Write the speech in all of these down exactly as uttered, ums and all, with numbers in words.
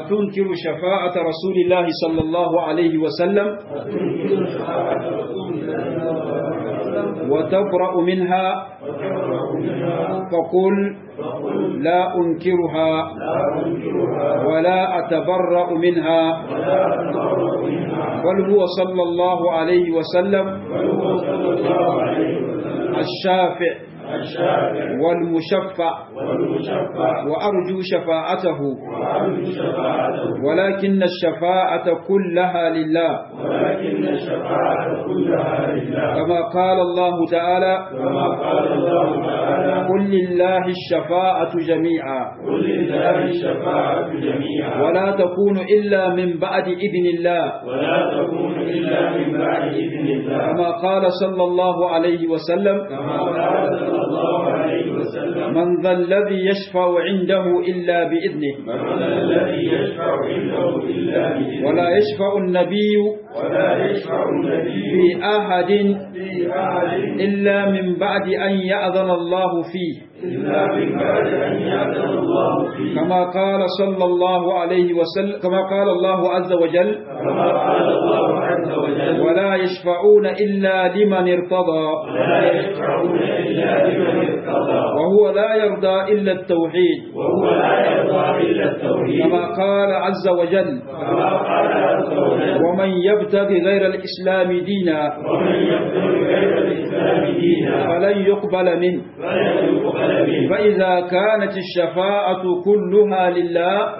تنكر شفاعة رسول الله صلى الله عليه وسلم وتبرأ منها فقل لا أنكرها ولا أتبرأ منها بل هو صلى الله عليه وسلم الشافع والمشفع وأرجو شفاعته ولكن الشفاعة كلها لله كما قال الله تعالى قل لله الشفاعة جميعا ولا تكون إلا من بعد إذن الله كما قال صلى الله عليه وسلم من ذا الذي يشفع عنده إلا بإذنه ولا يشفع النبي في أحد إلا من بعد أن يأذن الله فيه كما قال صلى الله عليه وسلم كما قال الله عز وجل ولا يشفعون إلا لمن ارتضى وهو لا يرضى إلا التوحيد كما قال عز وجل ومن يبتغي غير الإسلام دينا فلن يقبل منه فإذا كانت الشفاعة كلها لله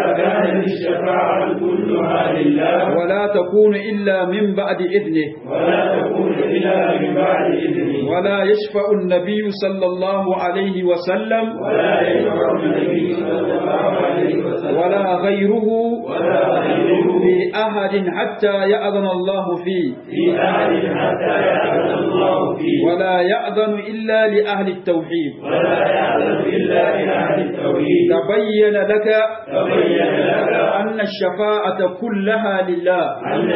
ولا تكون إلا من بعد إذنه ولا يشفع النبي صلى الله عليه وسلم ولا غيره في أحد حتى يأذن الله فيه ولا يأذن إلا لأهل التوحيد تبين لك أن الشفاعة كلها لله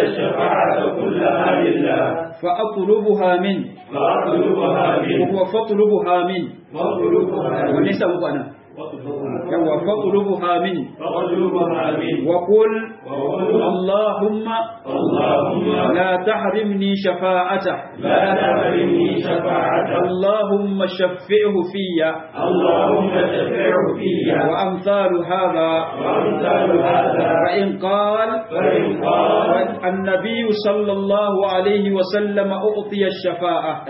فأطلبها منه وهو فاطلبها منه وليس مبانا فاطلبها منه وقل اللهم لا تحرمني شفاعته اللهم شفعه في وأمثال هذا فإن قال النبي صلى الله عليه وسلم أعطي الشفاعة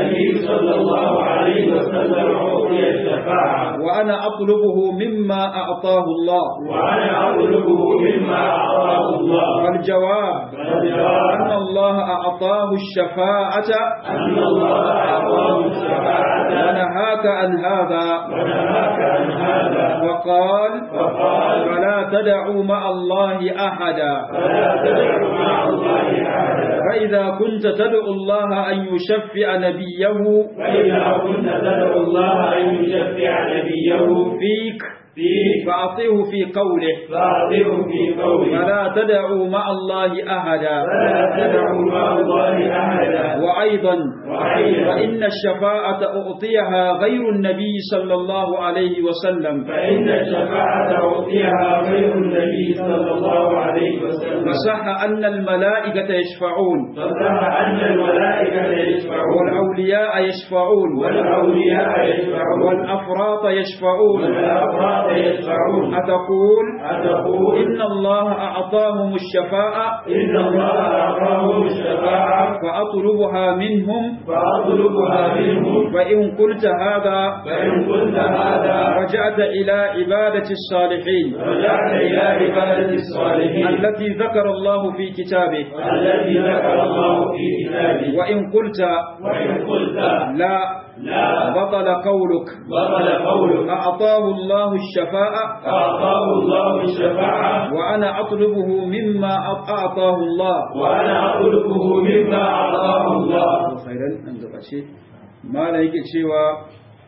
وأنا أطلبه مما أعطاه الله وأنا أطلبه مما أعطاه الله فالجواب أن الله أعطاه الشفاعة أن الله أعطاه الشفاعة ونهاك عن هذا ونهاك عن هذا وقال فقال فلا تدعوا مع الله أحدا فلا تدعوا مع الله أحدا فإذا كنت تدعو الله أن يشفع نبيه فإذا كنت تدعو الله أن يشفع نبيه فيك فيه فأطيعه في قوله فأعطيه في قوله فلا تدعوا مع الله أحدا فلا تدعوا مع الله أحدا وأيضا وأيضا فإن الشفاعة أعطيها غير النبي صلى الله عليه وسلم فإن الشفاعة أعطيها غير النبي صلى الله عليه وسلم وصح أن الملائكة يشفعون فصح أن الملائكة يشفعون والأولياء يشفعون والأولياء يشفعون والأفراط يشفعون والأفراط يشفعون أتقول أتقول إن الله أعطاهم الشفاعة إن الله أعطاهم الشفاعة فأطلبها منهم فأطلبها منهم فإن قلت هذا فإن قلت هذا رجعت إلى عبادة الصالحين رجعت إلى عبادة الصالحين التي ذكر الله في كتابه التي ذكر الله في كتابه وإن قلت وإن قلت لا لا بطل قولك بطل قولك أعطاه الله الشفاعة أعطاه الله الشفاعة وأنا أطلبه مما أعطاه الله وأنا أطلبه مما أعطاه الله خيرا أن تقشي ما لا يكي شوى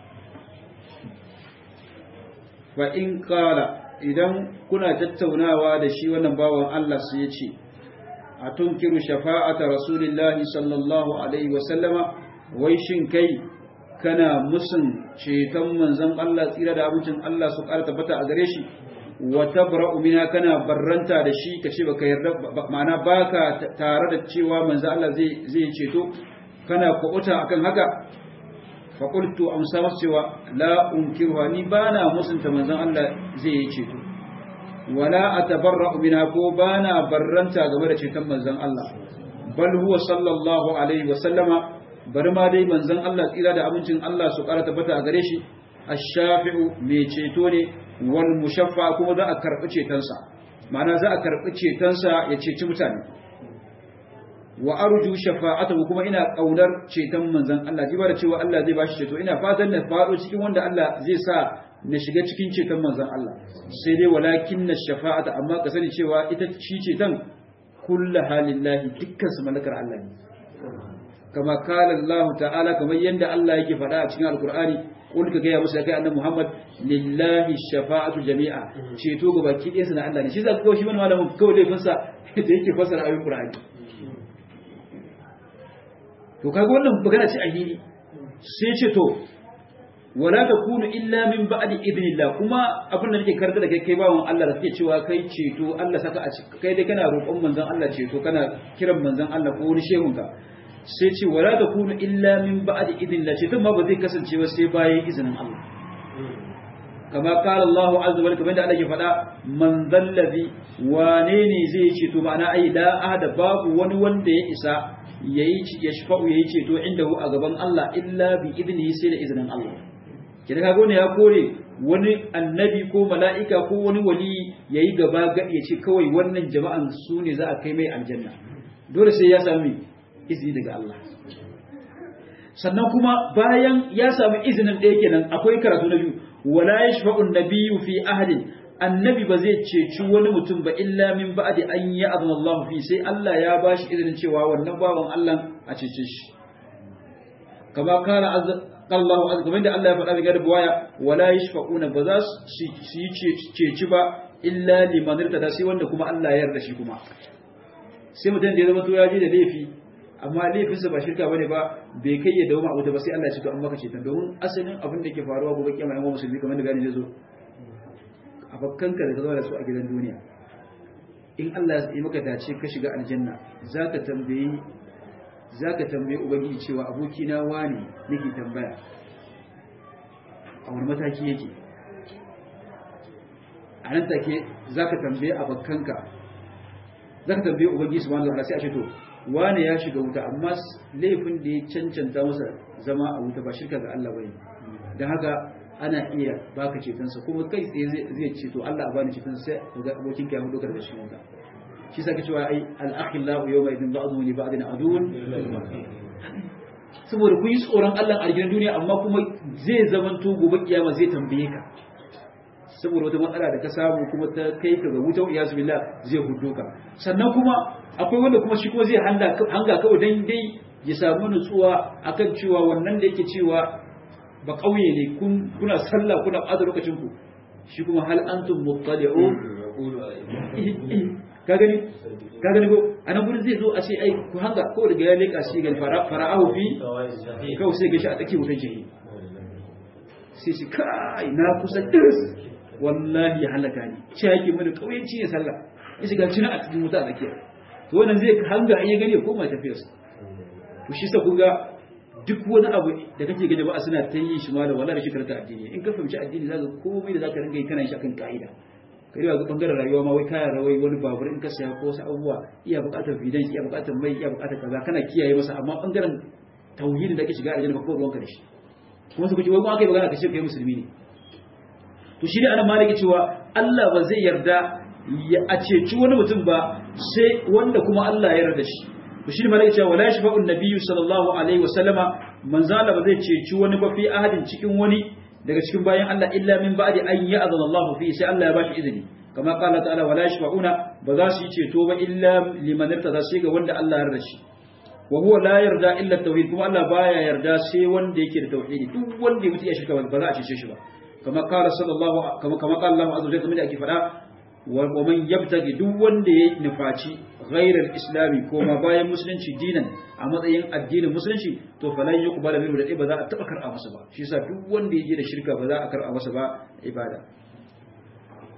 فإن قال إذا كنا تتوناوا da shi wannan bawan Allah sai ya ce a tunkiru shafa'ata rasulillahi sallallahu alaihi wasallama wai shin kai kana musun ceton manzon Allah tsira da abincin Allah su ƙara tabbata a gare shi wa tabra'u minha kana barranta da shi kace baka yarda ma'ana baka tare da cewa manzo Allah zai zai ceto kana kubuta akan haka fa qultu amsa cewa la unkiruha ni bana musunta manzo Allah zai yi ceto wala atabarra'u minha ko bana barranta game da ceton manzon Allah bal huwa sallallahu alaihi wa sallama bari ma dai manzon Allah tsira da abincin Allah su ƙara tabbata a gare shi ash-shafi'u mai ceto ne wal mushaffa kuma za a karɓi cetonsa ma'ana za a karɓi cetonsa ya ceci mutane wa arju shafa'atahu kuma ina kaunar ceton manzon Allah ji ba da cewa Allah zai bashi ceto ina fatan na faɗo cikin wanda Allah zai sa na shiga cikin ceton manzon Allah sai dai walakin shafa'ata amma ka sani cewa ita shi ceton kullu halillahi dukkan su mallakar Allah ne kama kala Allah ta'ala kamar yanda Allah yake faɗa a cikin alkur'ani kul ka gaya musu kai annabi Muhammad lillahi shafa'atu jami'a ceto ga baki ɗayansa na Allah ne shi zaka kawo shi wani malamin kawai laifin sa da yake fassara ayoyin Qur'ani to kaga wannan magana ce a hili sai ce to wala takunu illa min ba'di idnillah kuma abin da nake karanta da kai kai bawon Allah da kake cewa kai ceto Allah saka a kai dai kana roƙon manzon Allah ceto kana kiran manzon Allah ko wani shehunka sai ce wala takunu illa min ba'di idnillah ceton ma ba zai kasance ba sai bayan izinin Allah kama qala Allah azza wa jalla kamar da Allah ya faɗa man zallazi wane ne zai ceto ma'ana ai da ahada babu wani wanda ya isa yayi ya shafa'u yayi ceto indahu a gaban Allah illa bi idnihi sai da izinin Allah kida kaga ne ya kore wani annabi ko mala'ika ko wani wali yayi gaba ga ya ce kawai wannan jama'an su ne za a kai mai aljanna dole sai ya sami izini daga Allah sannan kuma bayan ya sami izinin ɗaya kenan akwai karatu na biyu wala yashfa'u an-nabiyyu fi ahadin annabi ba zai ceci wani mutum ba illa min ba'di an ya'zana Allah fi sai Allah ya bashi izinin cewa wannan bawan Allah a cece shi kama kana Allah azza kamar da Allah ya faɗa daga buwaya wala yashfa'una ba za su yi ceci ba illa liman irtada sai wanda kuma Allah ya yarda shi kuma sai mutum da ya zama to ya ji da laifi amma laifinsa ba shirka bane ba bai kai ya dawo ma'auta ba sai Allah ya ce to an maka ceton domin asalin abin da ke faruwa gobe kiyama yan musulmi kamar da gani zai zo abakkanka da ka zo da su a gidan duniya in Allah ya yi maka dace ka shiga aljanna zaka tambayi zaka tambayi ubangiji cewa aboki na wani nake tambaya a wani mataki yake a nan take zaka tambayi abakkanka zaka tambayi ubangiji subhanahu wa ta'ala sai a ce to wane ya shiga wuta amma laifin da ya cancanta masa zama a wuta ba shirka ga Allah bane dan haka ana iya baka cetonsa kuma kai tsaye zai ce to Allah a bani cetonsa sai ga abokin ka ya hudu da shi wuta shi saka cewa ai al-akhillahu yawma idin ba'dhu li ba'din adun saboda kun yi tsoron Allah a gidan duniya amma kuma zai zamanto gobe kiyama zai tambaye ka saboda wata matsala da ka samu kuma ta kai ka ga wuta iyazu billah zai hudo ka sannan kuma akwai wanda kuma shi ko zai hanga hanga kawai dan dai ya samu nutsuwa akan cewa wannan da yake cewa ba kauye ne kun kuna sallah kuna bada lokacin ku shi kuma hal antum muttali'un ka gani ka gani ko anan gurin zai zo a ce ai ku hanga kawai daga ya leka shi ga fara'ahu fi kawai sai ga shi a tsake wutan jihi sai shi kai na kusa dirs wallahi ya halaka ni ce yake mana kauyenci ne sallah ya shiga cina a cikin wuta a tsakiya to wannan zai hanga an ya gani ya koma tafiyarsa to shi sa kuga duk wani abu da kake gani ba suna ta yi shi ma da wallahi shi karanta addini in ka fahimci addini zaka komai da zaka ringa yi kana shi akan kaida kai ga bangaren rayuwa ma wai kayan rawai wani babur in ka saya ko wasu abubuwa iya buƙatar bidan iya buƙatar mai iya buƙatar kaza kana kiyaye masa amma bangaren tauhidin da kake shiga aljanna ba ko ruwanka da shi kuma su kuce wai ko akai magana ka ce kai musulmi ne to shi ne ana maliki cewa Allah ba zai yarda ya a ceci wani mutum ba sai wanda kuma Allah ya yarda shi to shi ne maliki cewa wala yashfa'u an-nabiyyu sallallahu alaihi wasallama manzala ba zai ceci wani ba fi ahadin cikin wani daga cikin bayan Allah illa min ba'di an ya'zana Allah fi sai Allah ya bashi izini kama qala ta'ala wala yashfa'una ba za su yi ceto ba illa liman irtada sai ga wanda Allah ya yarda shi wa huwa la yarda illa tauhid kuma Allah baya yarda sai wanda yake da tauhidi duk wanda ya mutu ya shirka ba za a cece shi ba kama qala sallallahu kama kama qala Allah azza wa jalla ake fada wa man yabtagi duk wanda ya nufaci ghairal islami ko ma bayan musulunci dinan a matsayin addinin musulunci to falan yuqbala minhu da ba za a taba karɓa masa ba shi yasa duk wanda yaje da shirka ba za a karɓa masa ba ibada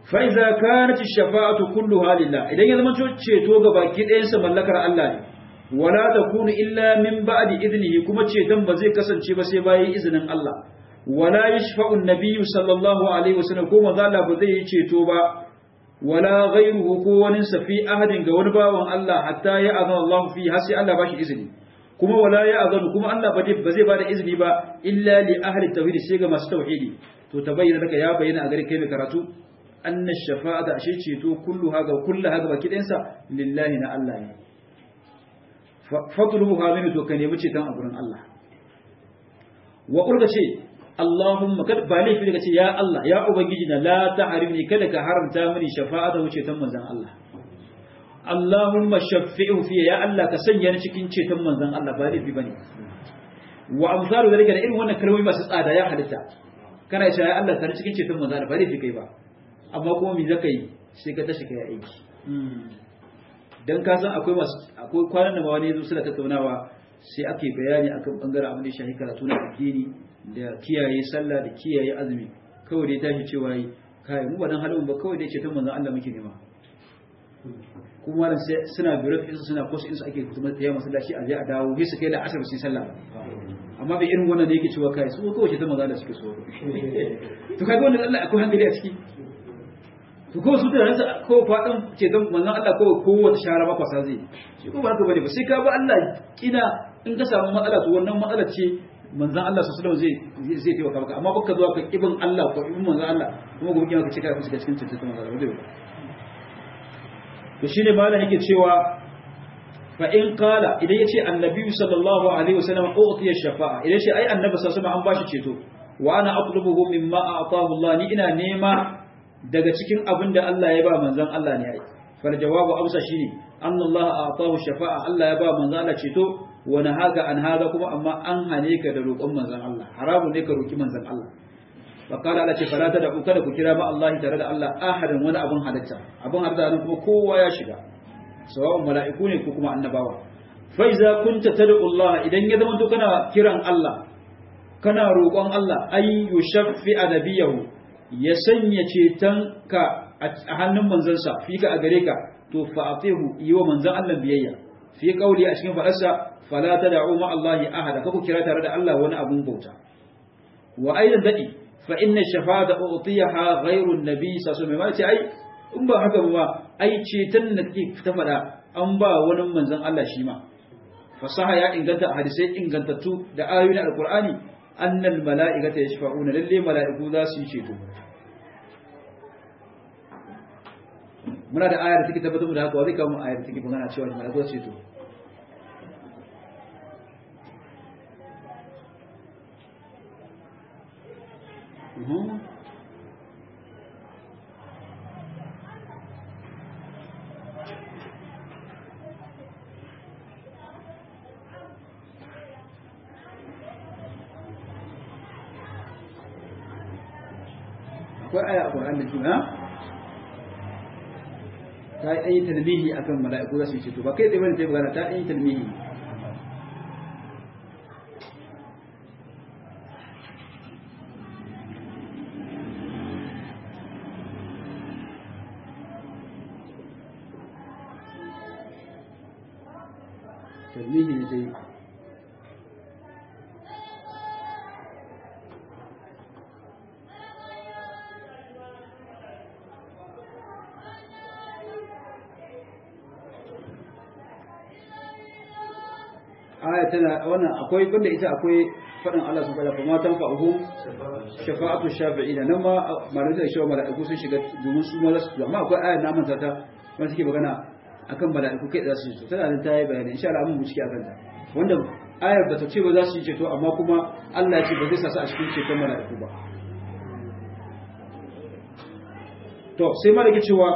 fa iza kanat ash-shafa'atu kulluha lillah idan ya zama ceto ga baki ɗayan sa mallakar Allah ne wala takunu illa min ba'di idnihi kuma ceton ba zai kasance ba sai bayan izinin Allah wala yashfa'u an-nabiyyu sallallahu alaihi wasallam ko manzo Allah ba zai yi ceto ba wala ghayruhu ko wani safi ahadin ga wani bawan Allah hatta ya azana Allah fi har sai Allah ba shi izini kuma wala ya azanu kuma Allah ba zai ba da izini ba illa li ahli tauhid sai ga masu tauhidi to tabayyana daga ya bayyana a gare kai mai karatu anna shafa'ata ashe ceto kullu haga kullu haga baki ɗayansa lillahi na Allah ne fatluha min to ka nemi ceton a gurin Allah wa urga ce Allahumma kad ba laifi daga ce ya Allah ya ubangiji na la tahrimni kada ka haramta mini shafa'ata wuce tan manzon Allah Allahumma shaffi'hu fi ya Allah ka sanya ni cikin ceton manzon Allah ba laifi bane wa amsalu dalika da irin wannan kalmomi masu tsada ya halitta kana cewa ya Allah ka cikin ceton manzon Allah ba laifi kai ba amma kuma me zaka yi sai ka tashi kai aiki dan ka san akwai masu akwai kwanan da wani yazo suna tattaunawa sai ake bayani akan bangaren abin da shahi karatu na addini da kiyaye sallah da kiyaye azumi kawai dai tashi cewa yi kai mu ba dan halin ba kawai dai ceton manzon Allah muke nema kuma wannan sai suna biro din suna kosu in su ake kuma tayi masallaci a je a dawo sai su kai da asar sai sallah amma bai irin wannan da yake cewa kai su kawai ceton manzon Allah suke so to kai wannan Allah akwai hankali a ciki to ko su da ransa ko fadin ceton manzon Allah ko ko wata shara ba kwasa zai shi ko ba haka bane ba sai ka ba Allah kina in ka samu matsala to wannan matsala ce manzon Allah sallallahu alaihi wasallam zai zai taimaka maka amma baka zuwa ka ibn Allah ko ibn manzon Allah kuma gobe kiyama ka ce ka fuska cikin ceton manzon Allah to shine malam yake cewa fa in qala idan yace annabi sallallahu alaihi wasallam utiya shafa'a idan shi ai annabi sallallahu alaihi wasallam an bashi ceto wa ana atlubuhu mimma a'tahu Allah ni ina nema daga cikin abin da Allah ya ba manzon Allah ne ai fal jawabu amsa shine anna Allah a'tahu shafa'a Allah ya ba manzon Allah ceto wa nahaga an hada kuma amma an hane ka da roƙon manzon Allah haramun ne ka roki manzon Allah wa qala Allah ce fala ta da ku kada ku kira ba Allah tare da Allah ahadan wani abin halitta abin halitta nan kuma kowa ya shiga sawa'un mala'iku ne ko kuma annabawa fa iza kunta tad'u Allah idan ya zama to kana kiran Allah kana roƙon Allah ay yushaffi adabiyahu ya sanya cetonka a hannun manzansa fi ka a gare ka to fa'atihu yi wa manzan Allah biyayya fi kauli a cikin faɗarsa fala tad'u ma Allah ahada ka ku kira tare da Allah wani abun bauta wa aidan dadi fa inna shafa'ata utiyaha ghayru an-nabi sallallahu alaihi wasallam ai in ba haka ba ai ceton da kike ta faɗa an ba wani manzan Allah shi ma fasaha ya inganta hadisai ingantattu da ayoyin alqur'ani annal mala'ikata yashfa'una lalle mala'iku za su yi ceto muna da ayar take tabbatar da haka wa zai kawo mu ayar take magana cewa mala'iku za su ceto akwai aya a Qur'an da juna ta yi talmihi akan mala'iku za su yi ceto ba kai tsaye bane ta yi magana ta yi talmihi talmihi ne dai aya tana wannan akwai banda ita akwai fadin Allah subhanahu wa ta'ala matan fa'uhum shafa'atu shafi'ina nan ma malaikatu da shi malaiku sun shiga domin su ma su amma akwai aya na manta ta wanda take magana akan malaiku kai za su yi tana nan ta yi bayani insha Allah mun bucike akan ta wanda ayar ba ta ce ba za su yi ceto amma kuma Allah ya ce ba zai sa su a cikin ceton malaiku ba to sai malaka cewa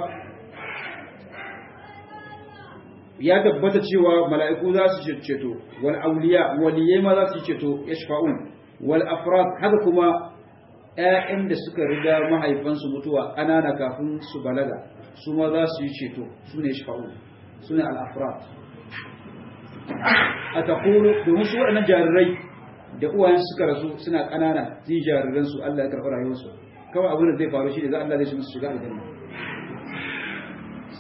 ya tabbata cewa mala'iku za su ceto wal auliya waliyai ma za su ceto yashfa'un wal afrad haka kuma ƴaƴan da suka riga mahaifansu mutuwa anana kafin su balaga su ma za su yi ceto su ne yashfa'un su ne al afrad ataqulu domin su waɗannan jarirai da uwayen suka rasu suna ƙanana ji jariran su Allah ya karɓi rayuwarsu kawai abin da zai faru shi ne za Allah zai shi musu shiga aljanna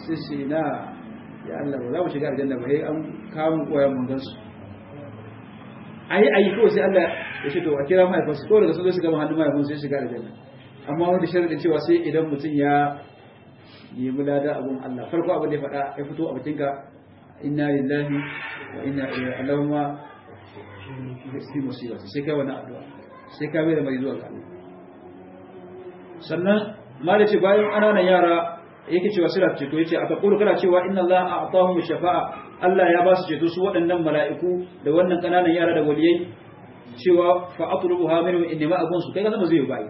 sai sai na ya Allah ba za mu shiga aljanna ba sai an kawo koyan mun gansu ayi ayi ko sai Allah ya ce to a kira mahaifinsu ko daga sun zo su gama hannun mahaifinsu sai shiga aljanna amma wanda sharadin cewa sai idan mutum ya nemi lada abun Allah farko abin da ya faɗa ya fito a bakinka inna lillahi wa inna ilaihi allahumma fi musibati sai kai wannan addu'a sai ka mai da mai zuwa ga Allah sannan ma da ce bayan ƙananan yara yake cewa sira ceto yace aka kulu kana cewa inna Allah a'tahum shafa'a Allah ya ba su ceto su waɗannan mala'iku da wannan ƙananan yara da waliyai cewa fa atlubuha minhum inni ma abun su kai ga zama zai bai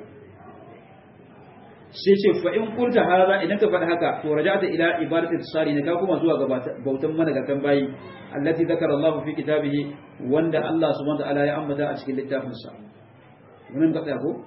sai ce fa in qulta hada idan ka faɗa haka to raja'ta ila ibadati tsari ne ka kuma zuwa ga bautan managatan bayi allati zakara Allah fi kitabihi wanda Allah subhanahu wa ta'ala ya ambata a cikin littafinsa wannan ka tsaya ko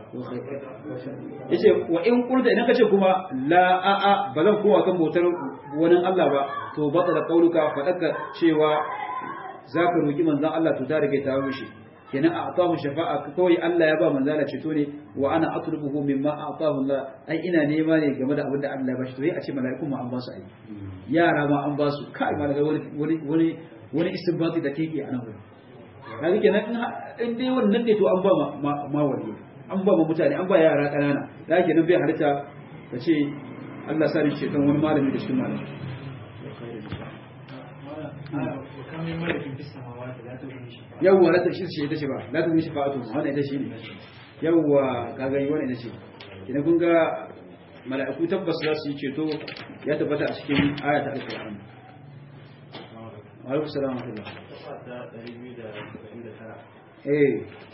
yace wa in qulta idan kace kuma la a a bazan kowa kan bautar wani Allah ba to bata da kauluka fadaka cewa zaka roki manzon Allah to ta rike ta rushe kenan a atahu shafa'a kawai Allah ya ba manzala ceto ne wa ana atlubuhu mimma atahu Allah ai ina nema ne game da abinda Allah ya bashi to sai a ce mala'iku ma an ba su ai yara ma an ba su kai ma daga wani wani wani istinbati da kike anan gurin kaga kenan in dai wannan ne to an ba ma wali an ba mutane an ba yara kanana da kenan bai halitta ka ce Allah sa ni ceton wani malami da cikin malami yawwa la ta shi ita ce ba la ta mishi fa'atu wannan ita shi ne yawwa kaga yi wannan ita ce idan kun ga mala'iku tabbas za su yi ceto ya tabbata a cikin aya ta alƙur'ani wa alaikum salam wa rahmatullah eh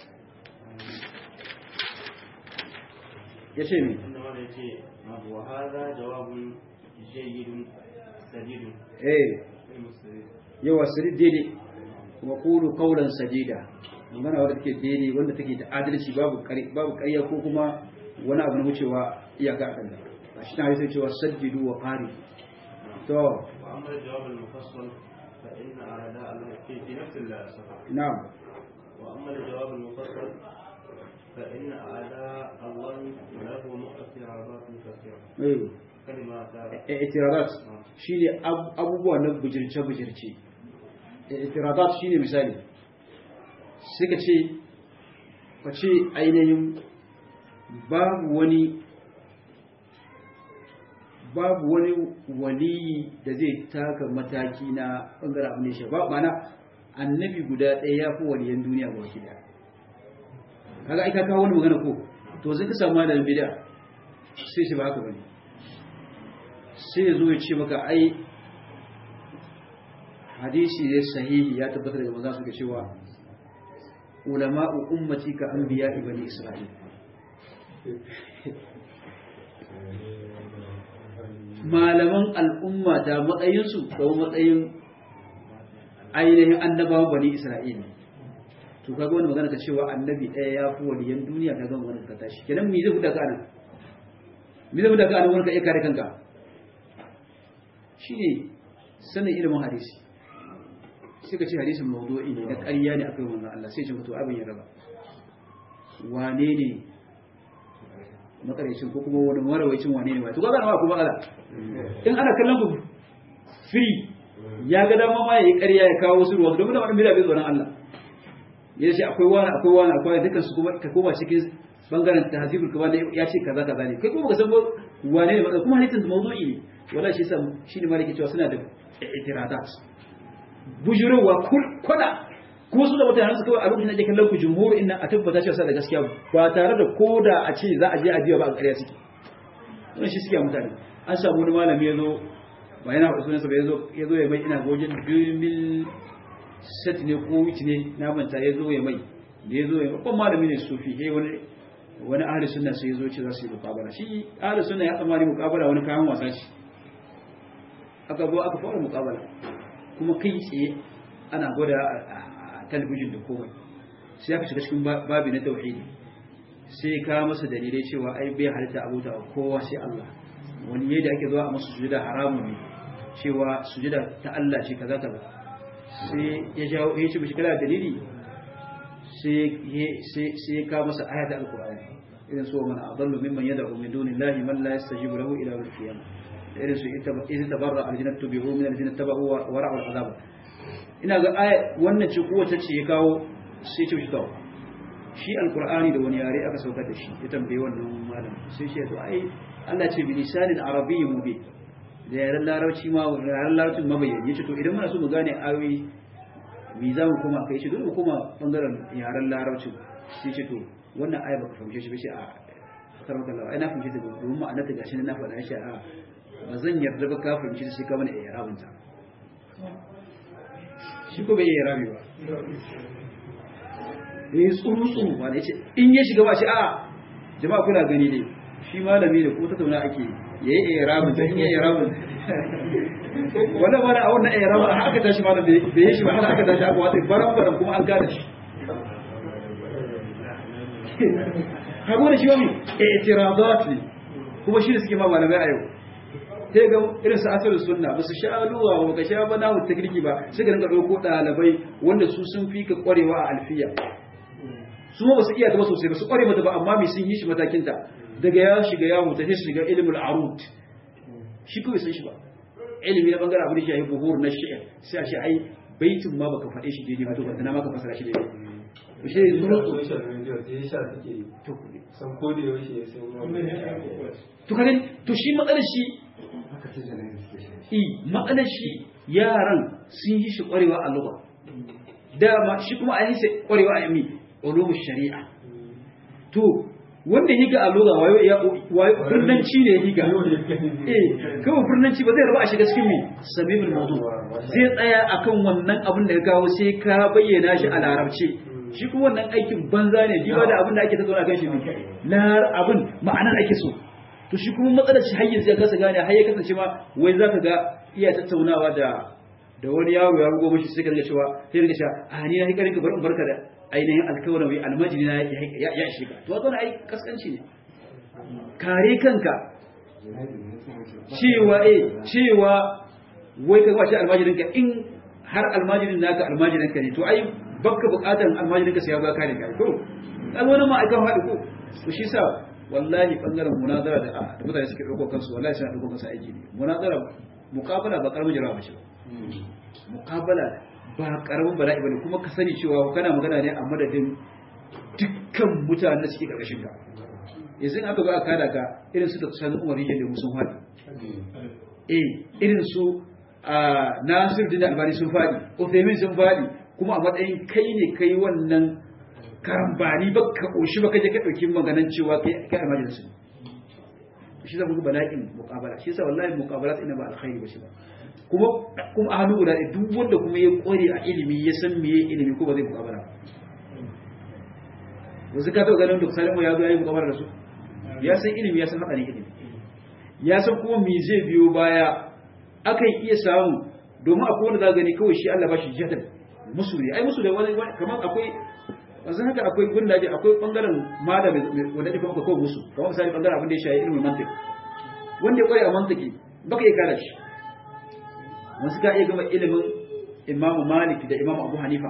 yace ne wa hadha jawabun jayyidun sadidun eh yawa sadid daidai wa qulu qawlan sadida magana wadda take daidai wanda take da adalci babu babu ƙarya ko kuma wani abu na wucewa iyaka a kan da shi na sai cewa saddidu wa qari to wa amma jawab al-mufassal fa inna a'da Allah fi nafs al-safa na'am wa amma jawab al-mufassal fa inna a'da Allah lahu mu'athiraat kathira eh kalima ta i'tiradat shine abubuwa na bujirce bujirce i'tiradat shine misali sai ka ce ka ce ainihin babu wani babu wani waliyi da zai taka mataki na bangaren abin da shi ba mana annabi guda ɗaya ya fi waliyan duniya ba wakil ɗaya kaga ai ka kawo wani magana ko to zai ka samu malamin bid'a sai shi ba haka bane sai ya zo ya ce maka ai hadisi ne sahihi ya tabbatar da manzo suka cewa ulama'u ummati ka anbiya'i bani isra'il malaman al'umma da matsayinsu da matsayin ainihin annabawan bani isra'il to kaga wani magana ka cewa annabi ɗaya ya fi waliyan duniya ta gama wani ka tashi kenan me zai fita ka anan me zai fita ka anan wani ka iya kare kanka shine sanin ilimin hadisi sai ka ce hadisin mawdu'i ne na ƙarya ne akai wannan Allah sai ce mutu abin ya raba wane ne makarecin ko kuma wani marawaicin wane ne ba to kaga na ku matsala in ana kallon ku free ya ga dama ma yayi ƙarya ya kawo su ruwa domin da wannan bid'a bai tsoron Allah ya ce akwai wani akwai wani akwai dukkan su kuma ka koma cikin bangaren tahzibul kamal ya ce kaza kaza ne kai kuma ka san wane ne ba kuma hadisin mawdu'i ne wala shi sa shi ne maliki cewa suna da i'tiradat bujurowa kwada ko su da mutane su kawai a lokacin da ake kallon ku jumhur inna a tabbata cewa da gaskiya ba tare da koda a ce za a je a biya ba a ƙarya suke wannan shi suke mutane an samu wani malami ya zo ba yana faɗi sunansa ba ya zo ya zo ya mai ina gojin mil set ne ko which ne na manta ya zo ya mai da ya zo ya babban malami ne sufi eh wani wani ahli sunna sai ya zo ce za su yi muqabala shi ahli sunna ya tsammani muqabala wani kayan wasa shi aka zo aka fara muqabala kuma kai tsaye ana gwada a talabijin da komai sai aka shiga cikin babi na tauhidi sai ka masa dalilai cewa ai bai halitta abuta kowa sai Allah wani yadda ake zuwa a masa sujuda haramun ne cewa sujuda ta Allah ce kaza kaza sai ya jawo ya ce mishi kana dalili sai sai sai ka masa ayata alqur'ani idan so man adallu mimman yad'u min dunillahi man la yastajibu lahu ila yawmil qiyamah irin su idza tabarra aljannatu bihu min aljannati tabahu wa ra'u al'azab ina ga aya wannan ce kowace ce ya kawo sai ce shi kawo shi alqur'ani da wani yare aka saukar da shi ya tambaye wannan malam sai ce to ai Allah ce bi lisanin arabiyyin mubin da yaren larabci ma yaren larabcin mabayyani yace to idan muna so mu gane ayoyi mi za mu koma kai shi dole mu koma bangaren yaren larabcin sai ce to wannan aya baka fahimce shi ba shi a sarauta Allah ai na fahimce ta domin ma'anar ta gashi na faɗa shi a ba zan yarda ba ka fahimce shi ka mana i'rabin ta shi ko bai i'rabi ba eh tsuru tsuru ba ne yace in ya shiga ba shi a jama'a kuna gani dai shi malami ne ko ta tauna ake yayi i'rabin ta in yayi i'rabin wannan ba da a wannan i'rabin haka tashi malam bai yi shi ba haka tashi aka wata baran baran kuma an gane shi kago da shi wani i'tiradat ne kuma shi da suke ma malamai a yau sai ga irin su asalin sunna ba su sha luwa ba ka sha ba nahu takriki ba suka rinka dauko dalibai wanda su sun fi ka kwarewa a alfiya su ba su iya ta ba sosai ba su kware mata ba amma mai sun yi shi matakin ta daga ya shiga ya huta sai su shiga ilmul arud shi kawai sun shi ba ilimi na bangaren abin da shi ya yi buhur na shi'ar sai a ce ai baitin ma baka faɗe shi daidai ba to ba na maka fasara shi daidai to shi ne social media sai sha suke to san ko da yaushe sai mu to kaga to shi matsalar shi haka ce janayi suke i shi matsalar shi yaran sun yi shi kwarewa a lugha dama shi kuma an yi shi kwarewa a yami ulum shari'a to wanda higa a lugha wayo ya wayo furnanci ne higa eh kawai furnanci ba zai raba a shiga cikin me sabibul mawdu zai tsaya akan wannan abin da ya kawo sai ka bayyana shi a larabci shi kuma wannan aikin banza ne diba da abin da ake tattauna kan shi ne lar abin ma'anar ake so to shi kuma matsalar shi har yanzu ya kasa gane har ya kasance ma wai zaka ga iya tattaunawa da da wani yaro ya rugo mishi sai ka ga cewa sai ka cewa a ni na hikarin ka bar in barka da ainihin alkawarin wai almajiri na ya ya shiga to wannan ai kaskanci ne kare kanka cewa eh cewa wai ka kwace almajirin ka in har almajirin naka almajirin ka ne to ai baka bukatar almajirin ka sai ya ga kare ka ko alwani ma akan haɗu ko to shi sa wallahi bangaren munazara da da mutane suke dauko kansu wallahi suna dauko kansu aiki ne munazara muqabala ba karamin jarawa bace muqabala ba karamin bala'i bane kuma ka sani cewa kana magana ne a madadin dukkan mutanen da suke karkashin ka yanzu aka ga aka kada ka irin su da sanin Umar yake da musun fadi eh irin su Nasir Din Albani sun fadi Uthaymin sun fadi kuma a matsayin kai ne kai wannan karambani ba ka koshi ba kaje ka dauki maganan cewa kai kai a majalisa shi zan ga bala'in muqabala shi yasa wallahi muqabalat ina ba alkhairi ba shi ba kuma kuma a hannu guda duk wanda kuma ya kware a ilimi ya san meye ilimi ko ba zai muqabala ba wasu ka taɓa ganin Dr. Salimu ya zo ya yi muqabala da su ya san ilimi ya san hadarin ilimi ya san kuma me zai biyo baya akan iya samu domin akwai wanda za gani kawai shi Allah ba shi jadal musu ne ai musu da wani kamar akwai wanzu haka akwai gundaje akwai bangaren malami wanda ake kuma kawo musu kamar misali bangaren abin da ya shayi ilimin mantiq wanda ya kware a mantiki baka iya kare shi wasu ka iya gama ilimin Imam Malik da Imam Abu Hanifa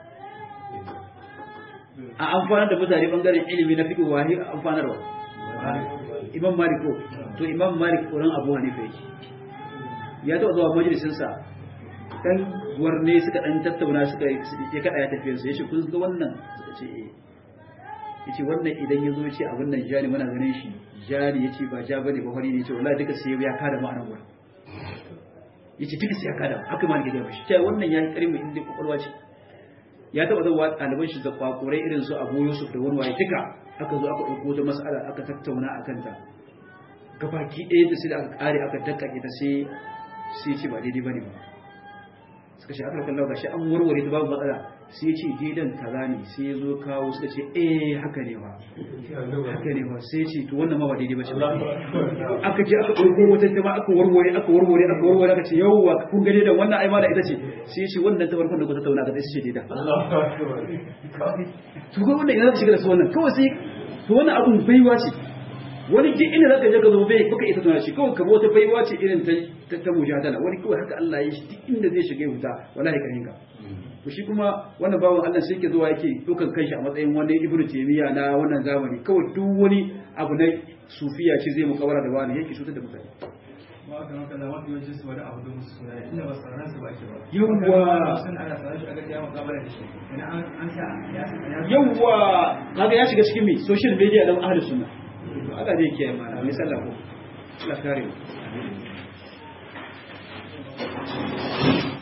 a amfanar da mutane bangaren ilimi na fiqh wahi amfanarwa Imam Malik ko to Imam Malik koran Abu Hanifa yake ya taɓa zuwa majalisin sa dan warne suka dan tattauna suka ya kada ya tafiyar sa yace kun ga wannan suka ce eh yace wannan idan yazo yace abin nan jari muna ganin shi jari yace ba ja bane ba fari ne yace wallahi duka sai ya kada mu anan gurin yace duka sai ya kada haka ma nake ga shi ce wannan yayi karin mu inda kokolwa ce ya taba zuwa ɗaliban shi da kwakurai irin su Abu Yusuf da wani waye duka aka zo aka dauko wata mas'ala aka tattauna akan ta gabaki ɗaya da sai da aka kare aka dakkake ta sai sai ce ba daidai bane ba suka ce aka kallawa gashi an warware ta babu matsala sai ce daidan kaza ne sai ya zo kawo suka ce eh haka ne ba haka ne ba sai ce to wannan ma ba daidai ba ce aka je aka ɗauko wata ta ma aka warware aka warware aka warware aka ce yawwa kun gane da wannan ai ma da ita ce sai ce wannan ta farkon da ku tattauna ga sai ce daida to ga wannan ina shiga da su wannan kawai sai to wannan abun baiwa ce wani duk inda zaka je ka zo bai baka ita tana shi kawai ka wata baiwa ce irin ta ta mujadala wani kawai haka Allah ya shi duk inda zai shiga wuta wallahi ka hinka to shi kuma wannan bawon Allah sai yake zuwa yake dukan kanshi a matsayin wani Ibn Taymiyyah na wannan zamani kawai duk wani abu na sufiya ce zai mukawara da wani yake cutar da mutane ba ka maka da mafi yawancin su wani abu da musu suna inda ba tsaron su ba ke ba yawwa sun ana tsaron shi a gaskiya makabara da shi ina an an sa ya yawwa kaga ya shiga cikin me social media da ahlus sunna Allah zai kiyaye mana mai sallah ko Allah kare mu